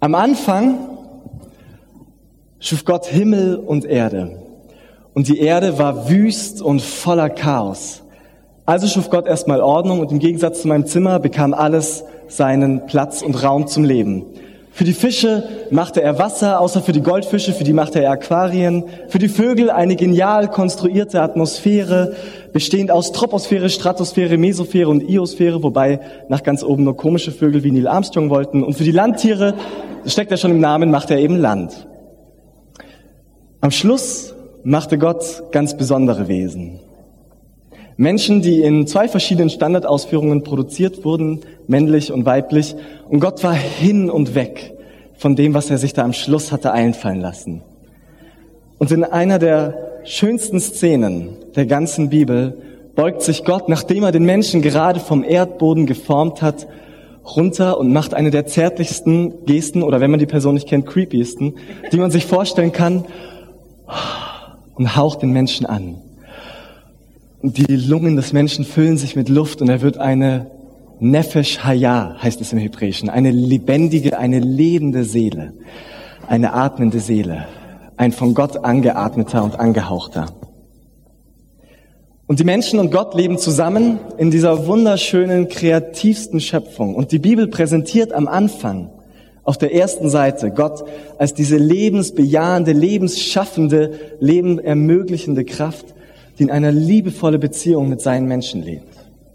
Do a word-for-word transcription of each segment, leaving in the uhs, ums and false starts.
Am Anfang schuf Gott Himmel und Erde. Und die Erde war wüst und voller Chaos. Also schuf Gott erstmal Ordnung und im Gegensatz zu meinem Zimmer bekam alles seinen Platz und Raum zum Leben. Für die Fische machte er Wasser, außer für die Goldfische, für die machte er Aquarien. Für die Vögel eine genial konstruierte Atmosphäre, bestehend aus Troposphäre, Stratosphäre, Mesosphäre und Iosphäre, wobei nach ganz oben nur komische Vögel wie Neil Armstrong wollten. Und für die Landtiere, das steckt ja schon im Namen, machte er eben Land. Am Schluss machte Gott ganz besondere Wesen. Menschen, die in zwei verschiedenen Standardausführungen produziert wurden, männlich und weiblich. Und Gott war hin und weg von dem, was er sich da am Schluss hatte einfallen lassen. Und in einer der schönsten Szenen der ganzen Bibel beugt sich Gott, nachdem er den Menschen gerade vom Erdboden geformt hat, runter und macht eine der zärtlichsten Gesten, oder wenn man die Person nicht kennt, creepiesten, die man sich vorstellen kann, und haucht den Menschen an. Und die Lungen des Menschen füllen sich mit Luft und er wird eine Nefesh Hayah, heißt es im Hebräischen, eine lebendige, eine lebende Seele, eine atmende Seele, ein von Gott angeatmeter und angehauchter. Und die Menschen und Gott leben zusammen in dieser wunderschönen, kreativsten Schöpfung. Und die Bibel präsentiert am Anfang auf der ersten Seite Gott als diese lebensbejahende, lebensschaffende, lebenermöglichende Kraft, die in einer liebevollen Beziehung mit seinen Menschen lebt.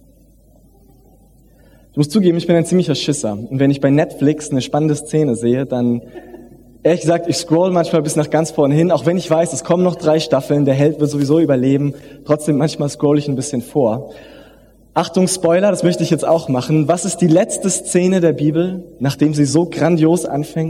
Ich muss zugeben, ich bin ein ziemlicher Schisser. Und wenn ich bei Netflix eine spannende Szene sehe, dann, ehrlich gesagt, ich scroll manchmal bis nach ganz vorne hin, auch wenn ich weiß, es kommen noch drei Staffeln, der Held wird sowieso überleben. Trotzdem, manchmal scroll ich ein bisschen vor. Achtung, Spoiler, das möchte ich jetzt auch machen. Was ist die letzte Szene der Bibel, nachdem sie so grandios anfängt?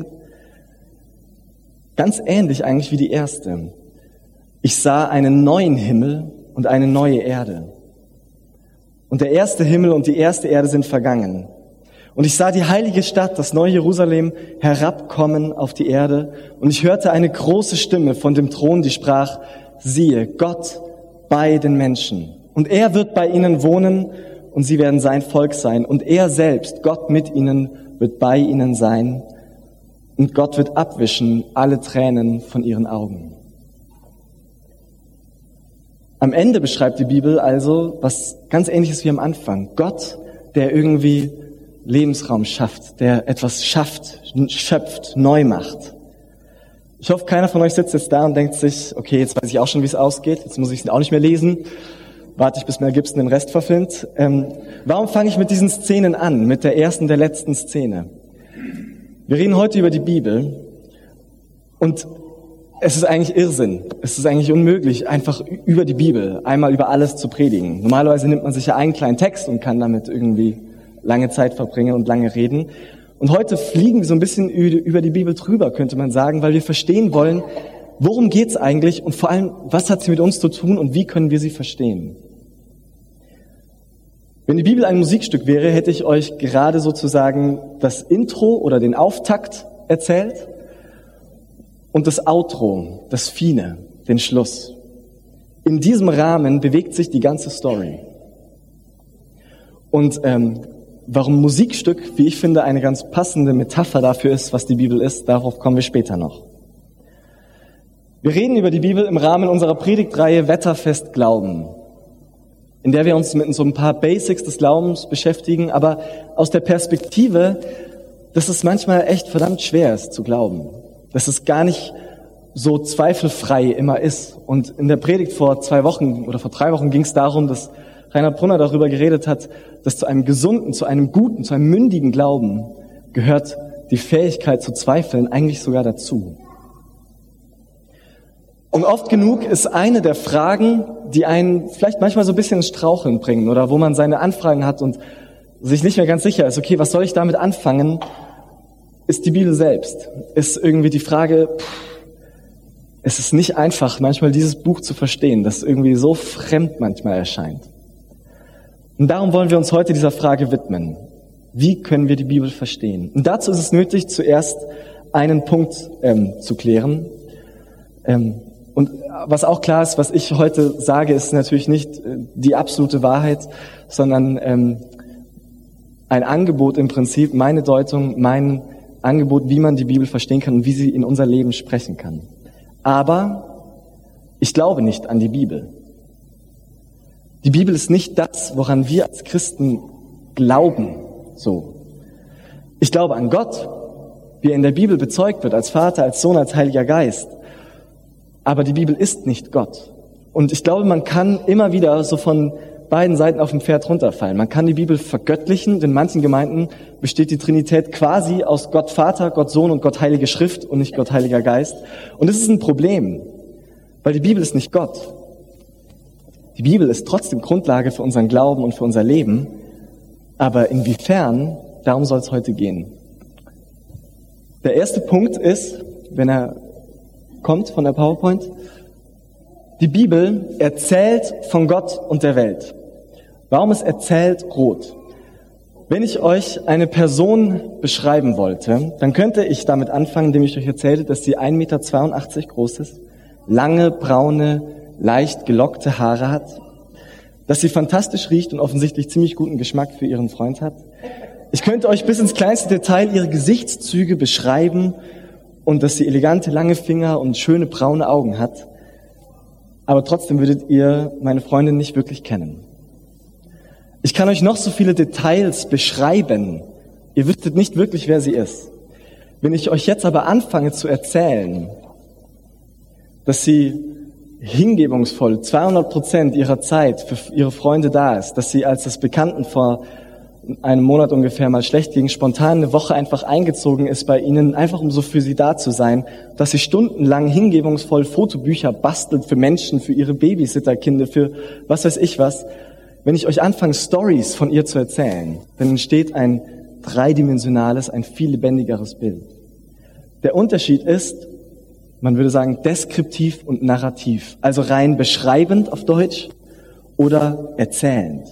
Ganz ähnlich eigentlich wie die erste. Ich sah einen neuen Himmel und eine neue Erde. Und der erste Himmel und die erste Erde sind vergangen. Und ich sah die heilige Stadt, das neue Jerusalem, herabkommen auf die Erde. Und ich hörte eine große Stimme von dem Thron, die sprach, siehe, Gott bei den Menschen. Und er wird bei ihnen wohnen und sie werden sein Volk sein. Und er selbst, Gott mit ihnen, wird bei ihnen sein. Und Gott wird abwischen alle Tränen von ihren Augen. Am Ende beschreibt die Bibel also was ganz Ähnliches wie am Anfang. Gott, der irgendwie Lebensraum schafft, der etwas schafft, schöpft, neu macht. Ich hoffe, keiner von euch sitzt jetzt da und denkt sich, okay, jetzt weiß ich auch schon, wie es ausgeht, jetzt muss ich es auch nicht mehr lesen. Warte ich, bis Mel Gibson den Rest verfilmt. Ähm, warum fange ich mit diesen Szenen an, mit der ersten, der letzten Szene? Wir reden heute über die Bibel und es ist eigentlich Irrsinn. Es ist eigentlich unmöglich, einfach über die Bibel einmal über alles zu predigen. Normalerweise nimmt man sich ja einen kleinen Text und kann damit irgendwie lange Zeit verbringen und lange reden. Und heute fliegen wir so ein bisschen über die Bibel drüber, könnte man sagen, weil wir verstehen wollen, worum geht's eigentlich und vor allem, was hat sie mit uns zu tun und wie können wir sie verstehen? Wenn die Bibel ein Musikstück wäre, hätte ich euch gerade sozusagen das Intro oder den Auftakt erzählt und das Outro, das Fine, den Schluss. In diesem Rahmen bewegt sich die ganze Story. Und ähm, warum Musikstück, wie ich finde, eine ganz passende Metapher dafür ist, was die Bibel ist, darauf kommen wir später noch. Wir reden über die Bibel im Rahmen unserer Predigtreihe Wetterfest Glauben, in der wir uns mit so ein paar Basics des Glaubens beschäftigen, aber aus der Perspektive, dass es manchmal echt verdammt schwer ist zu glauben, dass es gar nicht so zweifelfrei immer ist. Und in der Predigt vor zwei Wochen oder vor drei Wochen ging es darum, dass Reinhard Brunner darüber geredet hat, dass zu einem gesunden, zu einem guten, zu einem mündigen Glauben gehört die Fähigkeit zu zweifeln eigentlich sogar dazu. Und oft genug ist eine der Fragen, die einen vielleicht manchmal so ein bisschen ins Straucheln bringen oder wo man seine Anfragen hat und sich nicht mehr ganz sicher ist, okay, was soll ich damit anfangen, ist die Bibel selbst. Ist irgendwie die Frage, pff, es ist nicht einfach, manchmal dieses Buch zu verstehen, das irgendwie so fremd manchmal erscheint. Und darum wollen wir uns heute dieser Frage widmen. Wie können wir die Bibel verstehen? Und dazu ist es nötig, zuerst einen Punkt ähm, zu klären. Ähm, und was auch klar ist, was ich heute sage, ist natürlich nicht äh, die absolute Wahrheit, sondern ähm, ein Angebot im Prinzip, meine Deutung, mein Angebot, wie man die Bibel verstehen kann und wie sie in unser Leben sprechen kann. Aber ich glaube nicht an die Bibel. Die Bibel ist nicht das, woran wir als Christen glauben, so. Ich glaube an Gott, wie er in der Bibel bezeugt wird, als Vater, als Sohn, als Heiliger Geist. Aber die Bibel ist nicht Gott. Und ich glaube, man kann immer wieder so von beiden Seiten auf dem Pferd runterfallen. Man kann die Bibel vergöttlichen. In manchen Gemeinden besteht die Trinität quasi aus Gott Vater, Gott Sohn und Gott Heilige Schrift und nicht Gott Heiliger Geist. Und das ist ein Problem, weil die Bibel ist nicht Gott. Die Bibel ist trotzdem Grundlage für unseren Glauben und für unser Leben. Aber inwiefern, darum soll es heute gehen. Der erste Punkt ist, wenn er kommt von der PowerPoint, die Bibel erzählt von Gott und der Welt. Warum ist erzählt rot? Wenn ich euch eine Person beschreiben wollte, dann könnte ich damit anfangen, indem ich euch erzähle, dass sie ein Meter zweiundachtzig groß ist, lange, braune, leicht gelockte Haare hat, dass sie fantastisch riecht und offensichtlich ziemlich guten Geschmack für ihren Freund hat. Ich könnte euch bis ins kleinste Detail ihre Gesichtszüge beschreiben und dass sie elegante, lange Finger und schöne braune Augen hat. Aber trotzdem würdet ihr meine Freundin nicht wirklich kennen. Ich kann euch noch so viele Details beschreiben. Ihr wüsstet nicht wirklich, wer sie ist. Wenn ich euch jetzt aber anfange zu erzählen, dass sie hingebungsvoll zweihundert Prozent ihrer Zeit für ihre Freunde da ist, dass sie, als es Bekannten vor einem Monat ungefähr mal schlecht ging, spontan eine Woche einfach eingezogen ist bei ihnen, einfach um so für sie da zu sein, dass sie stundenlang hingebungsvoll Fotobücher bastelt für Menschen, für ihre Babysitterkinder, für was weiß ich was. Wenn ich euch anfange, Stories von ihr zu erzählen, dann entsteht ein dreidimensionales, ein viel lebendigeres Bild. Der Unterschied ist, man würde sagen, deskriptiv und narrativ, also rein beschreibend auf Deutsch oder erzählend.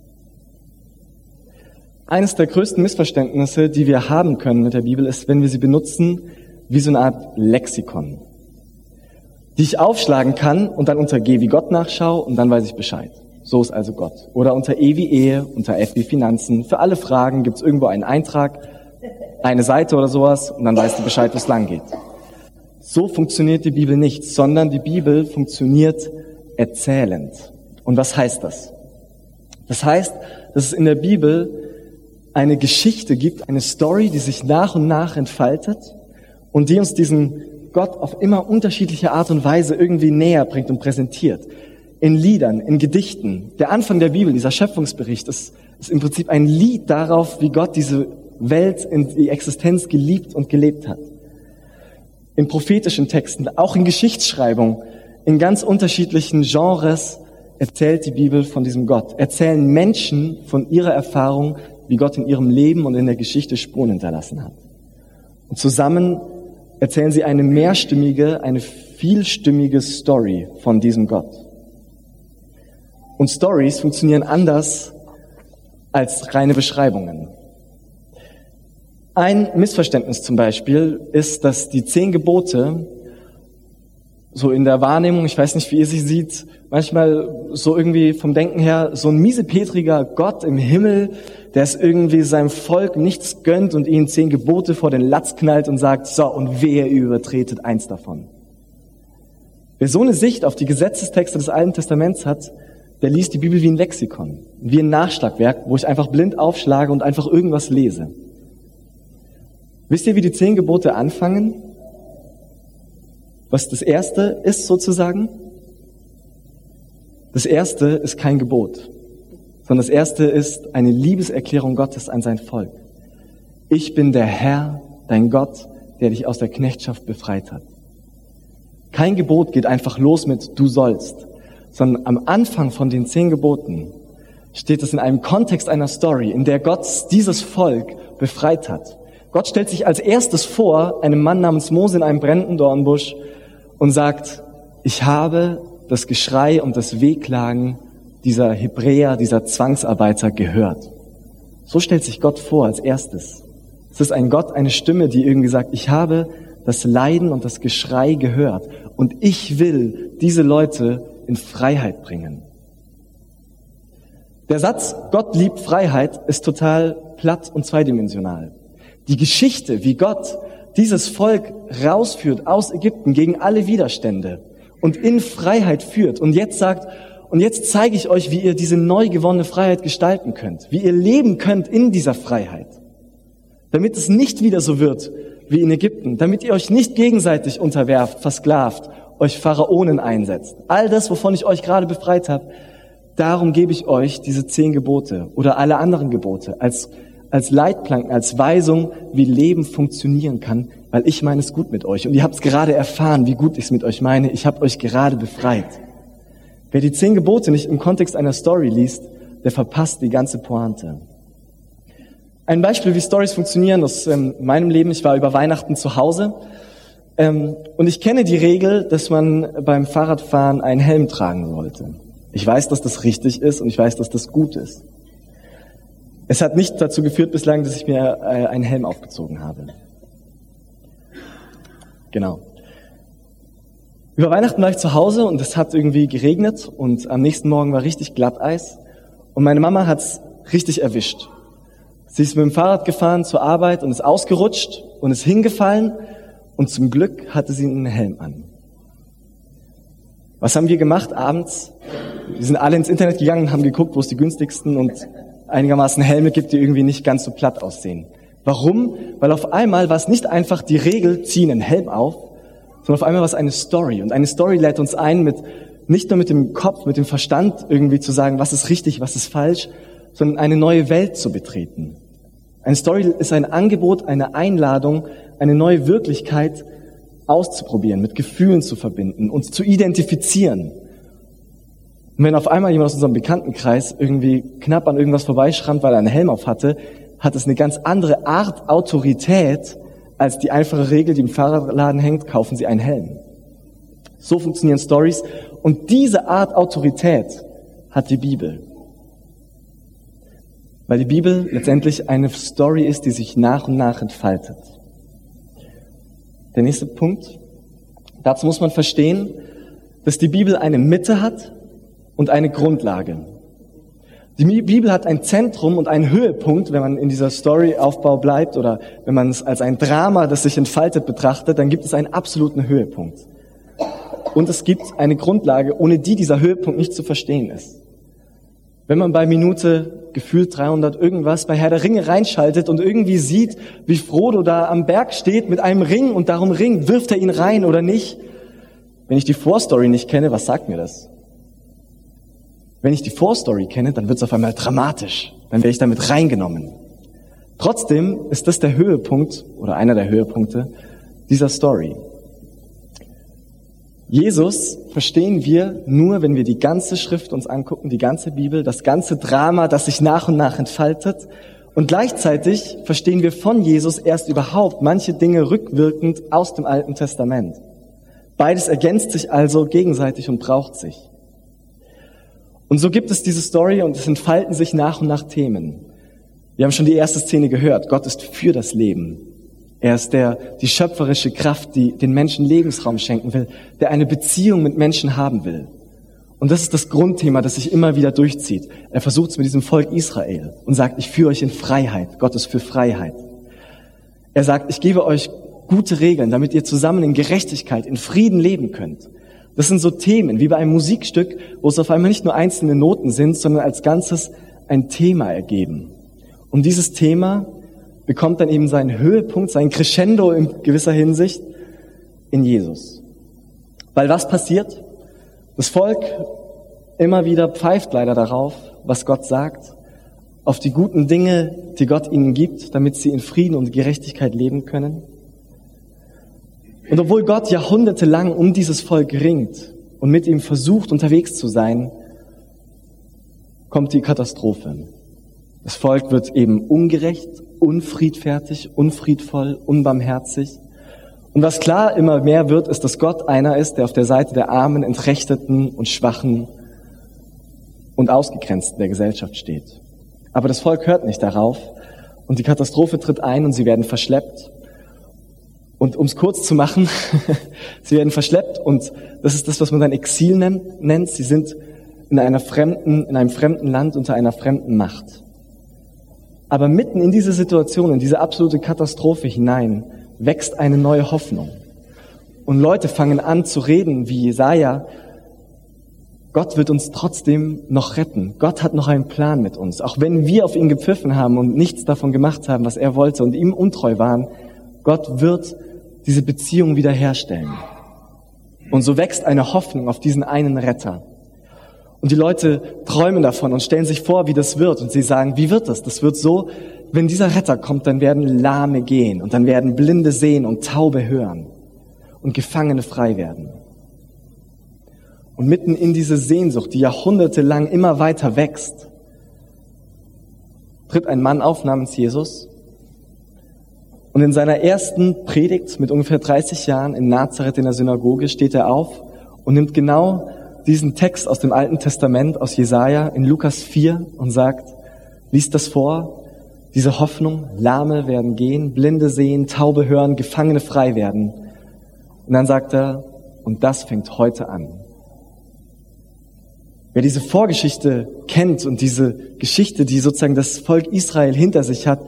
Eines der größten Missverständnisse, die wir haben können mit der Bibel, ist, wenn wir sie benutzen wie so eine Art Lexikon, die ich aufschlagen kann und dann unter G wie Gott nachschaue und dann weiß ich Bescheid. So ist also Gott. Oder unter E wie Ehe, unter F wie Finanzen. Für alle Fragen gibt es irgendwo einen Eintrag, eine Seite oder sowas und dann weißt du Bescheid, wo es lang geht. So funktioniert die Bibel nicht, sondern die Bibel funktioniert erzählend. Und was heißt das? Das heißt, dass es in der Bibel eine Geschichte gibt, eine Story, die sich nach und nach entfaltet und die uns diesen Gott auf immer unterschiedliche Art und Weise irgendwie näher bringt und präsentiert. In Liedern, in Gedichten. Der Anfang der Bibel, dieser Schöpfungsbericht, ist, ist im Prinzip ein Lied darauf, wie Gott diese Welt in die Existenz geliebt und gelebt hat. In prophetischen Texten, auch in Geschichtsschreibung, in ganz unterschiedlichen Genres erzählt die Bibel von diesem Gott. Erzählen Menschen von ihrer Erfahrung, wie Gott in ihrem Leben und in der Geschichte Spuren hinterlassen hat. Und zusammen erzählen sie eine mehrstimmige, eine vielstimmige Story von diesem Gott. Und Stories funktionieren anders als reine Beschreibungen. Ein Missverständnis zum Beispiel ist, dass die zehn Gebote so in der Wahrnehmung, ich weiß nicht, wie ihr sie sieht, manchmal so irgendwie vom Denken her so ein miesepetriger Gott im Himmel, der es irgendwie seinem Volk nichts gönnt und ihnen zehn Gebote vor den Latz knallt und sagt, so, und wehe, ihr übertretet eins davon. Wer so eine Sicht auf die Gesetzestexte des Alten Testaments hat, der liest die Bibel wie ein Lexikon, wie ein Nachschlagwerk, wo ich einfach blind aufschlage und einfach irgendwas lese. Wisst ihr, wie die zehn Gebote anfangen? Was das erste ist sozusagen? Das erste ist kein Gebot, sondern das erste ist eine Liebeserklärung Gottes an sein Volk. Ich bin der Herr, dein Gott, der dich aus der Knechtschaft befreit hat. Kein Gebot geht einfach los mit du sollst, sondern am Anfang von den zehn Geboten steht es in einem Kontext einer Story, in der Gott dieses Volk befreit hat. Gott stellt sich als erstes vor, einem Mann namens Mose in einem brennenden Dornbusch und sagt, ich habe das Geschrei und das Wehklagen dieser Hebräer, dieser Zwangsarbeiter gehört. So stellt sich Gott vor als erstes. Es ist ein Gott, eine Stimme, die irgendwie sagt, ich habe das Leiden und das Geschrei gehört und ich will diese Leute in Freiheit bringen. Der Satz, Gott liebt Freiheit, ist total platt und zweidimensional. Die Geschichte, wie Gott dieses Volk rausführt aus Ägypten gegen alle Widerstände und in Freiheit führt und jetzt sagt, und jetzt zeige ich euch, wie ihr diese neu gewonnene Freiheit gestalten könnt, wie ihr leben könnt in dieser Freiheit, damit es nicht wieder so wird wie in Ägypten, damit ihr euch nicht gegenseitig unterwerft, versklavt, euch Pharaonen einsetzt. All das, wovon ich euch gerade befreit habe, darum gebe ich euch diese zehn Gebote oder alle anderen Gebote als, als Leitplanken, als Weisung, wie Leben funktionieren kann, weil ich meine es gut mit euch. Und ihr habt es gerade erfahren, wie gut ich es mit euch meine. Ich habe euch gerade befreit. Wer die zehn Gebote nicht im Kontext einer Story liest, der verpasst die ganze Pointe. Ein Beispiel, wie Stories funktionieren aus ähm, meinem Leben. Ich war über Weihnachten zu Hause ähm, und ich kenne die Regel, dass man beim Fahrradfahren einen Helm tragen sollte. Ich weiß, dass das richtig ist und ich weiß, dass das gut ist. Es hat nicht dazu geführt bislang, dass ich mir äh, einen Helm aufgezogen habe. Genau. Über Weihnachten war ich zu Hause und es hat irgendwie geregnet und am nächsten Morgen war richtig Glatteis und meine Mama hat's richtig erwischt. Sie ist mit dem Fahrrad gefahren zur Arbeit und ist ausgerutscht und ist hingefallen und zum Glück hatte sie einen Helm an. Was haben wir gemacht abends? Wir sind alle ins Internet gegangen und haben geguckt, wo es die günstigsten und einigermaßen Helme gibt, die irgendwie nicht ganz so platt aussehen. Warum? Weil auf einmal war es nicht einfach die Regel, zieh einen Helm auf, sondern auf einmal war es eine Story. Und eine Story lädt uns ein, mit nicht nur mit dem Kopf, mit dem Verstand irgendwie zu sagen, was ist richtig, was ist falsch, sondern eine neue Welt zu betreten. Eine Story ist ein Angebot, eine Einladung, eine neue Wirklichkeit auszuprobieren, mit Gefühlen zu verbinden, uns zu identifizieren. Und wenn auf einmal jemand aus unserem Bekanntenkreis irgendwie knapp an irgendwas vorbeischrammt, weil er einen Helm auf hatte, hat es eine ganz andere Art Autorität als die einfache Regel, die im Fahrradladen hängt, kaufen Sie einen Helm. So funktionieren Stories. Und diese Art Autorität hat die Bibel. Weil die Bibel letztendlich eine Story ist, die sich nach und nach entfaltet. Der nächste Punkt. Dazu muss man verstehen, dass die Bibel eine Mitte hat und eine Grundlage. Die Bibel hat ein Zentrum und einen Höhepunkt, wenn man in dieser Storyaufbau bleibt oder wenn man es als ein Drama, das sich entfaltet, betrachtet, dann gibt es einen absoluten Höhepunkt. Und es gibt eine Grundlage, ohne die dieser Höhepunkt nicht zu verstehen ist. Wenn man bei Minute gefühlt dreihundert irgendwas bei Herr der Ringe reinschaltet und irgendwie sieht, wie Frodo da am Berg steht mit einem Ring und darum ringt, wirft er ihn rein oder nicht? Wenn ich die Vorstory nicht kenne, was sagt mir das? Wenn ich die Vorstory kenne, dann wird es auf einmal dramatisch. Dann werde ich damit reingenommen. Trotzdem ist das der Höhepunkt oder einer der Höhepunkte dieser Story. Jesus verstehen wir nur, wenn wir die ganze Schrift uns angucken, die ganze Bibel, das ganze Drama, das sich nach und nach entfaltet. Und gleichzeitig verstehen wir von Jesus erst überhaupt manche Dinge rückwirkend aus dem Alten Testament. Beides ergänzt sich also gegenseitig und braucht sich. Und so gibt es diese Story und es entfalten sich nach und nach Themen. Wir haben schon die erste Szene gehört. Gott ist für das Leben. Er ist der, die schöpferische Kraft, die den Menschen Lebensraum schenken will, der eine Beziehung mit Menschen haben will. Und das ist das Grundthema, das sich immer wieder durchzieht. Er versucht es mit diesem Volk Israel und sagt, ich führe euch in Freiheit. Gott ist für Freiheit. Er sagt, ich gebe euch gute Regeln, damit ihr zusammen in Gerechtigkeit, in Frieden leben könnt. Das sind so Themen, wie bei einem Musikstück, wo es auf einmal nicht nur einzelne Noten sind, sondern als Ganzes ein Thema ergeben. Und dieses Thema bekommt dann eben seinen Höhepunkt, sein Crescendo in gewisser Hinsicht in Jesus. Weil was passiert? Das Volk immer wieder pfeift leider darauf, was Gott sagt, auf die guten Dinge, die Gott ihnen gibt, damit sie in Frieden und Gerechtigkeit leben können. Und obwohl Gott jahrhundertelang um dieses Volk ringt und mit ihm versucht, unterwegs zu sein, kommt die Katastrophe. Das Volk wird eben ungerecht, unfriedfertig, unfriedvoll, unbarmherzig. Und was klar immer mehr wird, ist, dass Gott einer ist, der auf der Seite der Armen, Entrechteten und Schwachen und Ausgegrenzten der Gesellschaft steht. Aber das Volk hört nicht darauf und die Katastrophe tritt ein und sie werden verschleppt. Und um es kurz zu machen, sie werden verschleppt und das ist das, was man dann Exil nennt. Sie sind in einer fremden, in einem fremden Land unter einer fremden Macht. Aber mitten in diese Situation, in diese absolute Katastrophe hinein, wächst eine neue Hoffnung. Und Leute fangen an zu reden wie Jesaja, Gott wird uns trotzdem noch retten. Gott hat noch einen Plan mit uns. Auch wenn wir auf ihn gepfiffen haben und nichts davon gemacht haben, was er wollte und ihm untreu waren, Gott wird diese Beziehung wiederherstellen. Und so wächst eine Hoffnung auf diesen einen Retter. Und die Leute träumen davon und stellen sich vor, wie das wird. Und sie sagen, wie wird das? Das wird so, wenn dieser Retter kommt, dann werden Lahme gehen und dann werden Blinde sehen und Taube hören und Gefangene frei werden. Und mitten in diese Sehnsucht, die jahrhundertelang immer weiter wächst, tritt ein Mann auf namens Jesus. Und in seiner ersten Predigt mit ungefähr dreißig Jahren in Nazareth in der Synagoge steht er auf und nimmt genau diesen Text aus dem Alten Testament, aus Jesaja in Lukas vier und sagt, liest das vor, diese Hoffnung, Lahme werden gehen, Blinde sehen, Taube hören, Gefangene frei werden. Und dann sagt er, und das fängt heute an. Wer diese Vorgeschichte kennt und diese Geschichte, die sozusagen das Volk Israel hinter sich hat,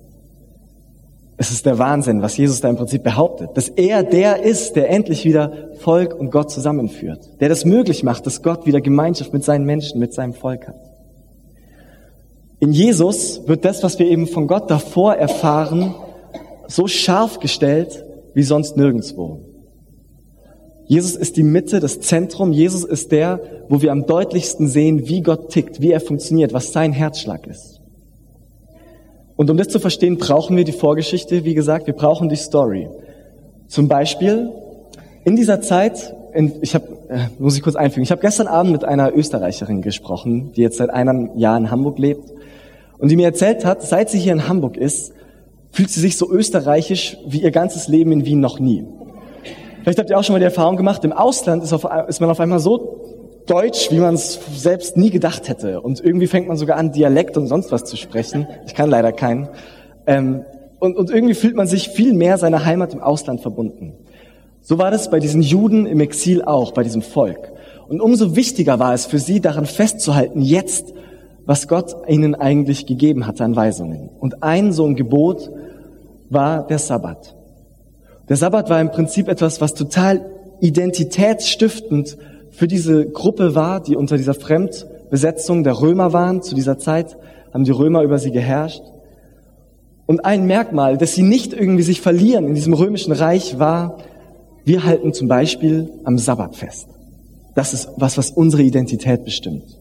es ist der Wahnsinn, was Jesus da im Prinzip behauptet. Dass er der ist, der endlich wieder Volk und Gott zusammenführt. Der das möglich macht, dass Gott wieder Gemeinschaft mit seinen Menschen, mit seinem Volk hat. In Jesus wird das, was wir eben von Gott davor erfahren, so scharf gestellt wie sonst nirgendwo. Jesus ist die Mitte, das Zentrum. Jesus ist der, wo wir am deutlichsten sehen, wie Gott tickt, wie er funktioniert, was sein Herzschlag ist. Und um das zu verstehen, brauchen wir die Vorgeschichte, wie gesagt, wir brauchen die Story. Zum Beispiel, in dieser Zeit, in, ich habe, äh, muss ich kurz einfügen, ich habe gestern Abend mit einer Österreicherin gesprochen, die jetzt seit einem Jahr in Hamburg lebt und die mir erzählt hat, seit sie hier in Hamburg ist, fühlt sie sich so österreichisch wie ihr ganzes Leben in Wien noch nie. Vielleicht habt ihr auch schon mal die Erfahrung gemacht, im Ausland ist, auf, ist man auf einmal so deutsch, wie man es selbst nie gedacht hätte. Und irgendwie fängt man sogar an, Dialekt und sonst was zu sprechen. Ich kann leider keinen. Ähm, und, und irgendwie fühlt man sich viel mehr seiner Heimat im Ausland verbunden. So war das bei diesen Juden im Exil auch, bei diesem Volk. Und umso wichtiger war es für sie, daran festzuhalten, jetzt, was Gott ihnen eigentlich gegeben hatte an Weisungen. Und ein so ein Gebot war der Sabbat. Der Sabbat war im Prinzip etwas, was total identitätsstiftend für diese Gruppe war, die unter dieser Fremdbesetzung der Römer waren. Zu dieser Zeit haben die Römer über sie geherrscht. Und ein Merkmal, dass sie nicht irgendwie sich verlieren in diesem römischen Reich, war, wir halten zum Beispiel am Sabbat fest. Das ist was, was unsere Identität bestimmt.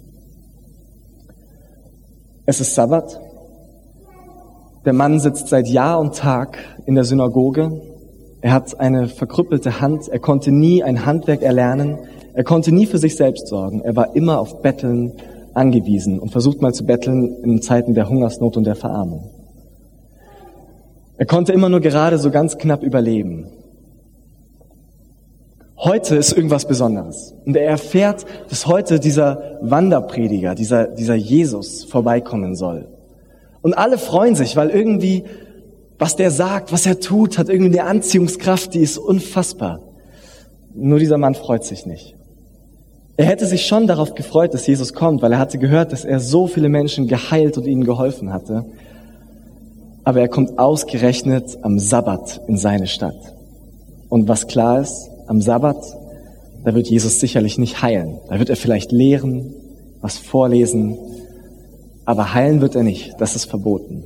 Es ist Sabbat. Der Mann sitzt seit Jahr und Tag in der Synagoge. Er hat eine verkrüppelte Hand. Er konnte nie ein Handwerk erlernen. Er konnte nie für sich selbst sorgen. Er war immer auf Betteln angewiesen und versucht mal zu betteln in Zeiten der Hungersnot und der Verarmung. Er konnte immer nur gerade so ganz knapp überleben. Heute ist irgendwas Besonderes. Und er erfährt, dass heute dieser Wanderprediger, dieser, dieser Jesus vorbeikommen soll. Und alle freuen sich, weil irgendwie, was der sagt, was er tut, hat irgendwie eine Anziehungskraft, die ist unfassbar. Nur dieser Mann freut sich nicht. Er hätte sich schon darauf gefreut, dass Jesus kommt, weil er hatte gehört, dass er so viele Menschen geheilt und ihnen geholfen hatte. Aber er kommt ausgerechnet am Sabbat in seine Stadt. Und was klar ist, am Sabbat, da wird Jesus sicherlich nicht heilen. Da wird er vielleicht lehren, was vorlesen, aber heilen wird er nicht. Das ist verboten.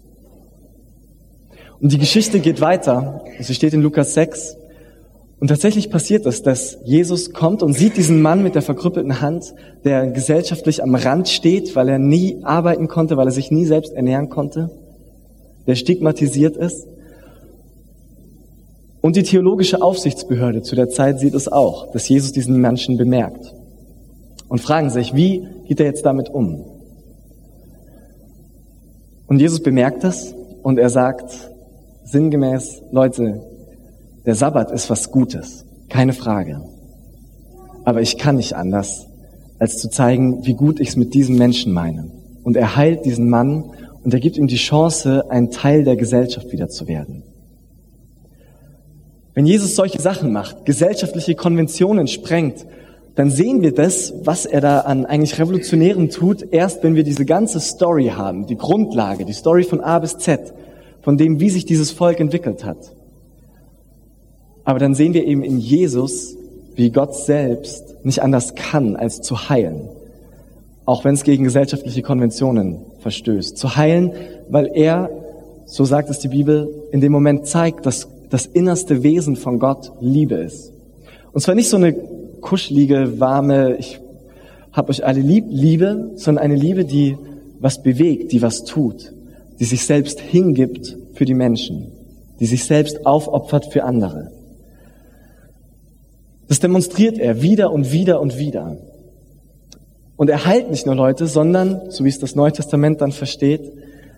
Und die Geschichte geht weiter. Sie steht in Lukas sechs. Und tatsächlich passiert es, dass Jesus kommt und sieht diesen Mann mit der verkrüppelten Hand, der gesellschaftlich am Rand steht, weil er nie arbeiten konnte, weil er sich nie selbst ernähren konnte, der stigmatisiert ist. Und die theologische Aufsichtsbehörde zu der Zeit sieht es auch, dass Jesus diesen Menschen bemerkt. Und fragen sich, wie geht er jetzt damit um? Und Jesus bemerkt das und er sagt sinngemäß, Leute, der Sabbat ist was Gutes, keine Frage. Aber ich kann nicht anders, als zu zeigen, wie gut ich es mit diesem Menschen meine. Und er heilt diesen Mann und er gibt ihm die Chance, ein Teil der Gesellschaft wieder zu werden. Wenn Jesus solche Sachen macht, gesellschaftliche Konventionen sprengt, dann sehen wir das, was er da an eigentlich Revolutionärem tut, erst wenn wir diese ganze Story haben, die Grundlage, die Story von A bis Z, von dem, wie sich dieses Volk entwickelt hat. Aber dann sehen wir eben in Jesus, wie Gott selbst nicht anders kann, als zu heilen. Auch wenn es gegen gesellschaftliche Konventionen verstößt. Zu heilen, weil er, so sagt es die Bibel, in dem Moment zeigt, dass das innerste Wesen von Gott Liebe ist. Und zwar nicht so eine kuschelige, warme, ich hab euch alle lieb, Liebe, sondern eine Liebe, die was bewegt, die was tut, die sich selbst hingibt für die Menschen, die sich selbst aufopfert für andere. Das demonstriert er wieder und wieder und wieder. Und er heilt nicht nur Leute, sondern, so wie es das Neue Testament dann versteht,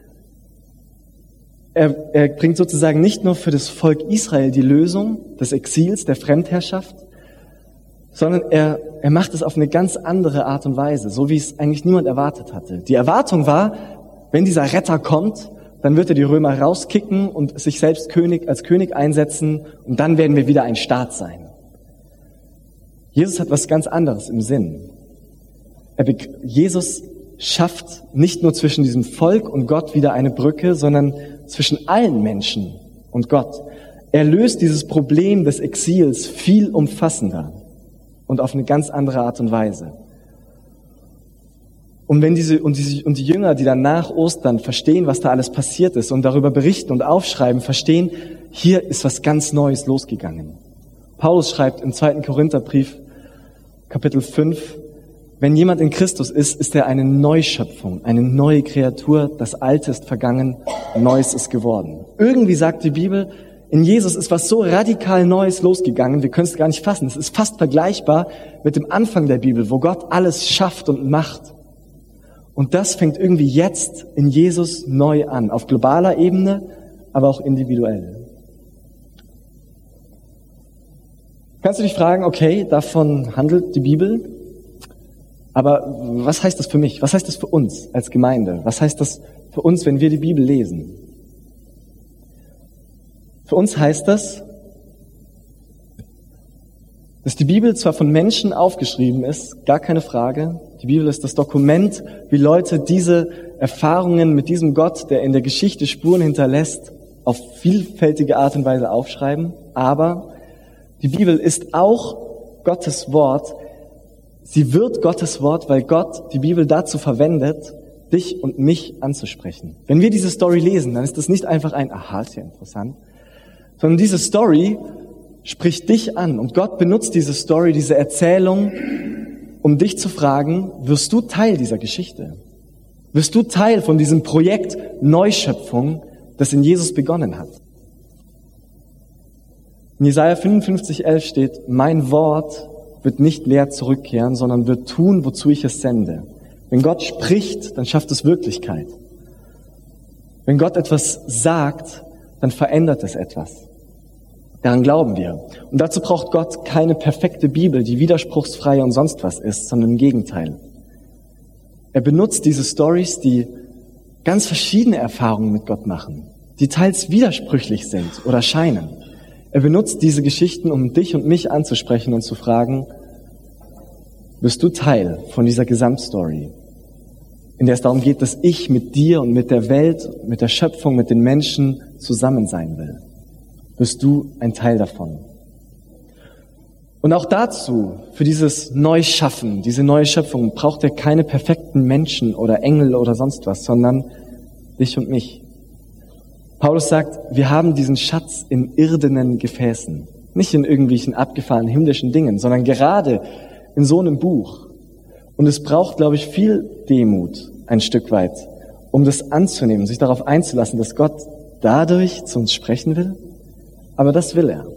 er, er bringt sozusagen nicht nur für das Volk Israel die Lösung des Exils, der Fremdherrschaft, sondern er, er macht es auf eine ganz andere Art und Weise, so wie es eigentlich niemand erwartet hatte. Die Erwartung war, wenn dieser Retter kommt, dann wird er die Römer rauskicken und sich selbst König, als König einsetzen und dann werden wir wieder ein Staat sein. Jesus hat was ganz anderes im Sinn. Er, Jesus schafft nicht nur zwischen diesem Volk und Gott wieder eine Brücke, sondern zwischen allen Menschen und Gott. Er löst dieses Problem des Exils viel umfassender und auf eine ganz andere Art und Weise. Und wenn diese, und die, und die Jünger, die dann nach Ostern verstehen, was da alles passiert ist und darüber berichten und aufschreiben, verstehen, hier ist was ganz Neues losgegangen. Paulus schreibt im zweiten Korintherbrief, Kapitel fünf, wenn jemand in Christus ist, ist er eine Neuschöpfung, eine neue Kreatur. Das Alte ist vergangen, Neues ist geworden. Irgendwie sagt die Bibel, in Jesus ist was so radikal Neues losgegangen, wir können es gar nicht fassen. Es ist fast vergleichbar mit dem Anfang der Bibel, wo Gott alles schafft und macht. Und das fängt irgendwie jetzt in Jesus neu an, auf globaler Ebene, aber auch individuell. Kannst du dich fragen, okay, davon handelt die Bibel, aber was heißt das für mich? Was heißt das für uns als Gemeinde? Was heißt das für uns, wenn wir die Bibel lesen? Für uns heißt das, dass die Bibel zwar von Menschen aufgeschrieben ist, gar keine Frage. Die Bibel ist das Dokument, wie Leute diese Erfahrungen mit diesem Gott, der in der Geschichte Spuren hinterlässt, auf vielfältige Art und Weise aufschreiben. Aber die Bibel ist auch Gottes Wort. Sie wird Gottes Wort, weil Gott die Bibel dazu verwendet, dich und mich anzusprechen. Wenn wir diese Story lesen, dann ist das nicht einfach ein, aha, ist ja interessant, sondern diese Story spricht dich an. Und Gott benutzt diese Story, diese Erzählung, um dich zu fragen, wirst du Teil dieser Geschichte? Wirst du Teil von diesem Projekt Neuschöpfung, das in Jesus begonnen hat? In Jesaja fünfundfünfzig, elf steht, mein Wort wird nicht leer zurückkehren, sondern wird tun, wozu ich es sende. Wenn Gott spricht, dann schafft es Wirklichkeit. Wenn Gott etwas sagt, dann verändert es etwas. Daran glauben wir. Und dazu braucht Gott keine perfekte Bibel, die widerspruchsfrei und sonst was ist, sondern im Gegenteil. Er benutzt diese Stories, die ganz verschiedene Erfahrungen mit Gott machen, die teils widersprüchlich sind oder scheinen. Er benutzt diese Geschichten, um dich und mich anzusprechen und zu fragen, bist du Teil von dieser Gesamtstory, in der es darum geht, dass ich mit dir und mit der Welt, mit der Schöpfung, mit den Menschen zusammen sein will? Bist du ein Teil davon? Und auch dazu, für dieses Neuschaffen, diese neue Schöpfung, braucht er keine perfekten Menschen oder Engel oder sonst was, sondern dich und mich. Paulus sagt, wir haben diesen Schatz in irdenen Gefäßen, nicht in irgendwelchen abgefahrenen himmlischen Dingen, sondern gerade in so einem Buch. Und es braucht, glaube ich, viel Demut, ein Stück weit, um das anzunehmen, sich darauf einzulassen, dass Gott dadurch zu uns sprechen will. Aber das will er.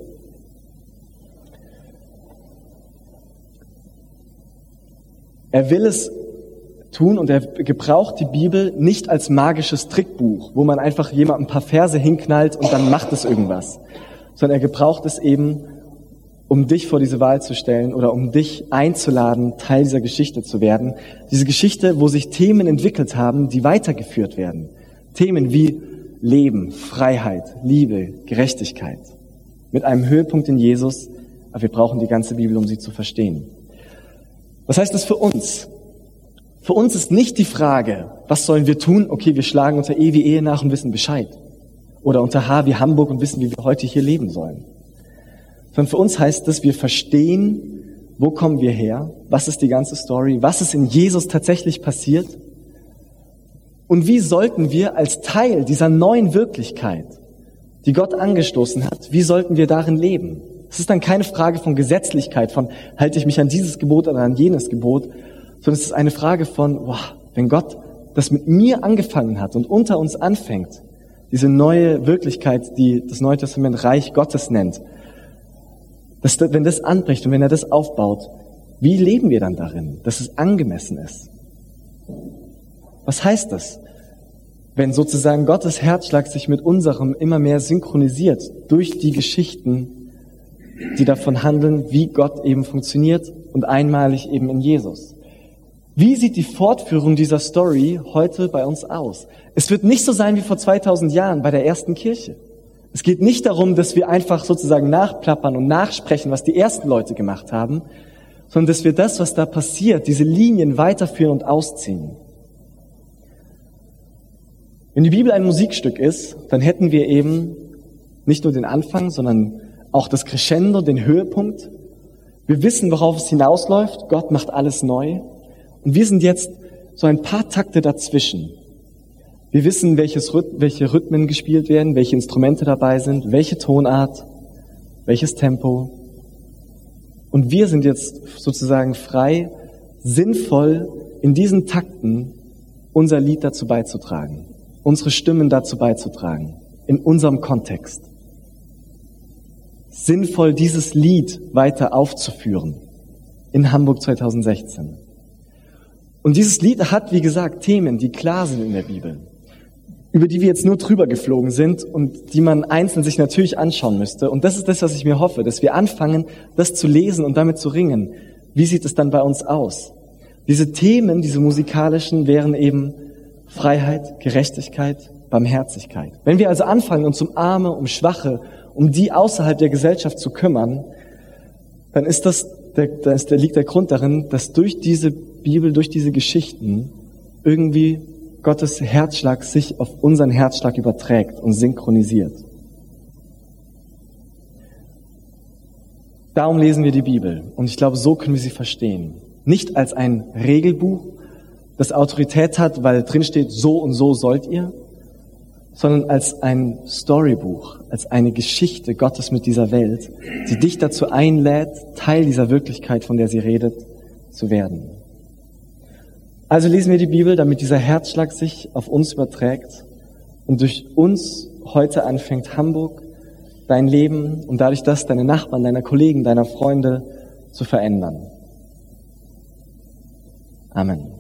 Er will es tun und er gebraucht die Bibel nicht als magisches Trickbuch, wo man einfach jemandem ein paar Verse hinknallt und dann macht es irgendwas, sondern er gebraucht es eben, um dich vor diese Wahl zu stellen oder um dich einzuladen, Teil dieser Geschichte zu werden. Diese Geschichte, wo sich Themen entwickelt haben, die weitergeführt werden. Themen wie Leben, Freiheit, Liebe, Gerechtigkeit. Mit einem Höhepunkt in Jesus, aber wir brauchen die ganze Bibel, um sie zu verstehen. Was heißt das für uns? Für uns ist nicht die Frage, was sollen wir tun? Okay, wir schlagen unter E wie Ehe nach und wissen Bescheid. Oder unter H wie Hamburg und wissen, wie wir heute hier leben sollen. Sondern für uns heißt es, wir verstehen, wo kommen wir her? Was ist die ganze Story? Was ist in Jesus tatsächlich passiert? Und wie sollten wir als Teil dieser neuen Wirklichkeit, die Gott angestoßen hat, wie sollten wir darin leben? Es ist dann keine Frage von Gesetzlichkeit, von halte ich mich an dieses Gebot oder an jenes Gebot, sondern es ist eine Frage von, wow, wenn Gott das mit mir angefangen hat und unter uns anfängt, diese neue Wirklichkeit, die das Neue Testament Reich Gottes nennt, dass, wenn das anbricht und wenn er das aufbaut, wie leben wir dann darin, dass es angemessen ist? Was heißt das? Wenn sozusagen Gottes Herzschlag sich mit unserem immer mehr synchronisiert durch die Geschichten, die davon handeln, wie Gott eben funktioniert und einmalig eben in Jesus. Wie sieht die Fortführung dieser Story heute bei uns aus? Es wird nicht so sein wie vor zweitausend Jahren bei der ersten Kirche. Es geht nicht darum, dass wir einfach sozusagen nachplappern und nachsprechen, was die ersten Leute gemacht haben, sondern dass wir das, was da passiert, diese Linien weiterführen und ausziehen. Wenn die Bibel ein Musikstück ist, dann hätten wir eben nicht nur den Anfang, sondern auch das Crescendo, den Höhepunkt. Wir wissen, worauf es hinausläuft. Gott macht alles neu. Und wir sind jetzt so ein paar Takte dazwischen. Wir wissen, welches, welche Rhythmen gespielt werden, welche Instrumente dabei sind, welche Tonart, welches Tempo. Und wir sind jetzt sozusagen frei, sinnvoll in diesen Takten unser Lied dazu beizutragen, unsere Stimmen dazu beizutragen, in unserem Kontext. Sinnvoll, dieses Lied weiter aufzuführen in Hamburg zweitausendsechzehn. Und dieses Lied hat, wie gesagt, Themen, die klar sind in der Bibel, über die wir jetzt nur drüber geflogen sind und die man einzeln sich natürlich anschauen müsste. Und das ist das, was ich mir hoffe, dass wir anfangen, das zu lesen und damit zu ringen. Wie sieht es dann bei uns aus? Diese Themen, diese musikalischen, wären eben Freiheit, Gerechtigkeit, Barmherzigkeit. Wenn wir also anfangen, uns um Arme, um Schwache, um die außerhalb der Gesellschaft zu kümmern, dann ist das, der, da ist, der, liegt der Grund darin, dass durch diese Bibel, durch diese Geschichten irgendwie Gottes Herzschlag sich auf unseren Herzschlag überträgt und synchronisiert. Darum lesen wir die Bibel und ich glaube, so können wir sie verstehen. Nicht als ein Regelbuch, das Autorität hat, weil drin steht, so und so sollt ihr, sondern als ein Storybuch, als eine Geschichte Gottes mit dieser Welt, die dich dazu einlädt, Teil dieser Wirklichkeit, von der sie redet, zu werden. Also lesen wir die Bibel, damit dieser Herzschlag sich auf uns überträgt und durch uns heute anfängt, Hamburg, dein Leben und dadurch das deine Nachbarn, deiner Kollegen, deiner Freunde zu verändern. Amen.